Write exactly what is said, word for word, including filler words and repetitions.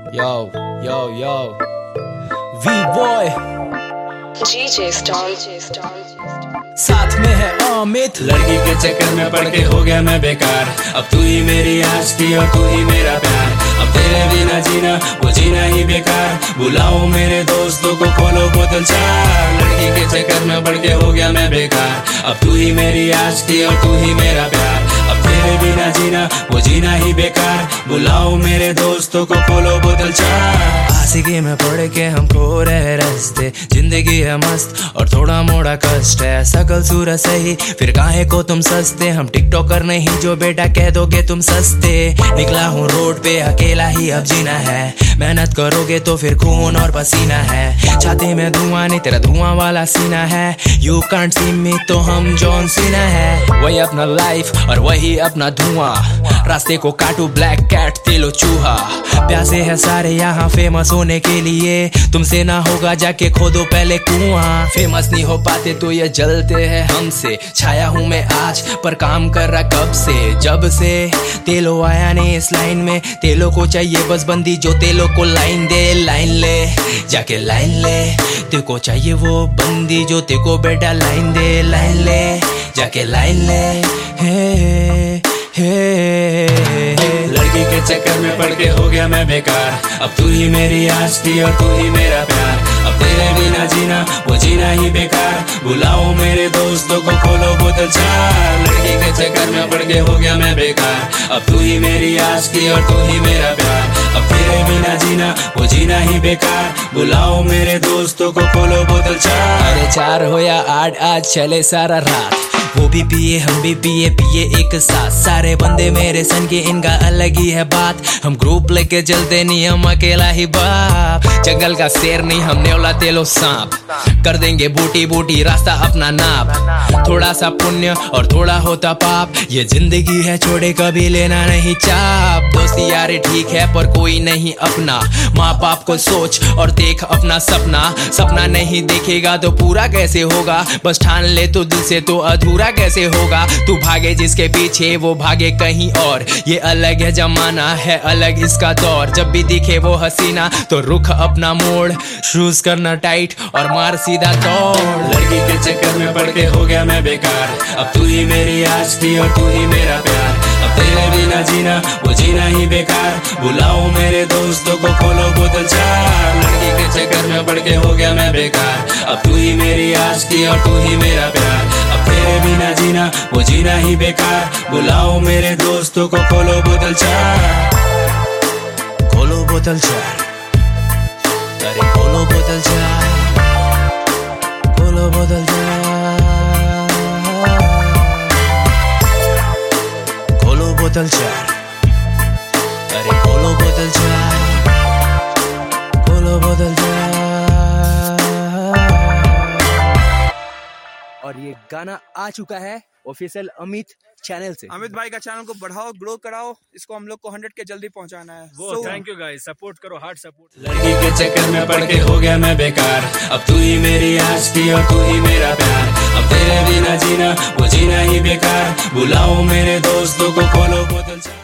Yo, yo, yo. V-Boy G J Star साथ में है अमित। लड़की के चक्कर में पड़ के हो गया मैं बेकार। अब तू ही मेरी आशिकी और तू ही मेरा प्यार। अब तेरे बिना जीना वो जीना ही बेकार। बुलाओ मेरे दोस्तों को, खोलो बोतल चार। लड़की के चक्कर में पड़ के हो गया मैं बेकार। अब तू ही मेरी आशिकी और तू ही मेरा प्यार। अब तेरे बिना जीना वो जीना ही बेकार। बुलाओ मेरे दोस्तों को, खोलो बोतल चार। आशिकी में पड़ के हम खो रहे रास्ते। जिंदगी है मस्त और थोड़ा मोड़ा कष्ट है। सकल सूरत सही फिर काहे को तुम सस्ते। हम टिकटॉकर नहीं जो बेटा कह दोगे तुम सस्ते। निकला हूँ रोड पे अकेला ही अब जीना है। मेहनत करोगे तो फिर खून और पसीना है। छाती में धुआं नहीं तेरा धुआं वाला सीना है। यू कांट सी मी तो हम जॉन सीना है। वही अपना लाइफ और वही अपना धुआं। रास्ते को काटू ब्लैक कैट तेलो चूहा। प्यासे है सारे यहाँ फेमस होने के लिए। तुमसे ना होगा जाके खोदो पहले कुआं। फेमस नहीं हो पाते तो ये जलते हैं हमसे। छाया हूँ मैं आज पर काम कर रहा कब से। जब से तेलो आया नहीं इस लाइन में। तेलो को चाहिए बस बंदी जो तेलो को लाइन दे। लाइन ले जाके लाइन ले। तेको चाहिए वो बंदी जो तेको बेटा लाइन दे। लाइन ले जाके लाइन ले। हे हे लड़की के चक्कर में पड़ के हो गया मैं बेकार। अब तू ही मेरी आशिकी और तू ही मेरा प्यार। अब तेरे बिना जीना वो जीना ही बेकार। बुलाओ मेरे दोस्तों को, खोलो बोतल चार। लड़की के चक्कर में पड़ के हो गया मैं बेकार। अब तू ही मेरी आशिकी और तू ही मेरा प्यार। अब तेरे बिना जीना वो जीना ही बेकार। बुलाओ मेरे दोस्तों को, खोलो बोतल चार। अरे चार हो या आठ आज चले सारा रात। वो भी पिए हम भी पिए पिए एक साथ। सारे बंदे मेरे सन के इनका अलग ही है बात। हम ग्रुप लेके चलते नहीं हम अकेला ही बाप। जंगल का शेर नहीं हम नेवला तेलो सांप। कर देंगे बूटी बूटी रास्ता अपना नाप। थोड़ा सा पुण्य और थोड़ा होता पाप। ये जिंदगी है छोड़े कभी लेना नहीं चाप। दोस्ती यारे ठीक है पर कोई नहीं अपना। माँ बाप को सोच और देख अपना सपना। सपना नहीं देखेगा तो पूरा कैसे होगा। बस ठान ले तो दिल से तो अधूरा कैसे होगा। तू भागे जिसके पीछे वो भागे कहीं और। ये अलग है जमाना है अलग इसका दौर। जब भी दिखे वो हसीना तो रुख अपना मोड़। शूज करना टाइट और मार सीधा दौड़। लड़की के चक्कर में पड़ के हो गया मैं बेकार। अब तू ही मेरी आशिकी और तू ही मेरा प्यार। अब तेरे बिना जीना वो जीना ही बेकार। बुलाओ मेरे दोस्तों को, खोलो बोतल चार। लड़की के चक्कर में पड़ के हो गया मैं बेकार। अब तू ही मेरी आशिकी और तू ही मेरा प्यार। अब तेरे बिना जीना वो जीना ही बेकार। बुलाओ मेरे दोस्तों को, खोलो बोतल चार। खोलो बोतल चार। अरे खोलो बोतल चार। खोलो बोतल चार। खोलो बोतल चार। अरे खोलो बोतल चार। खोलो बोतल चार। और ये गाना आ चुका है ऑफिशियल अमित चैनल से। अमित भाई का चैनल को बढ़ाओ, ग्रो कराओ। इसको हम लोग को हंड्रेड के जल्दी पहुंचाना है। वो थैंक यू गाइस, सपोर्ट करो, हार्ड सपोर्ट। लड़की के चक्कर में पड़ के हो गया मैं बेकार। अब तू ही मेरी आशिकी और तू ही मेरा प्यार। अब तेरे बिना जीना वो जीना ही बेकार। बुलाओ मेरे दोस्तों को, खोलो बोतल चार।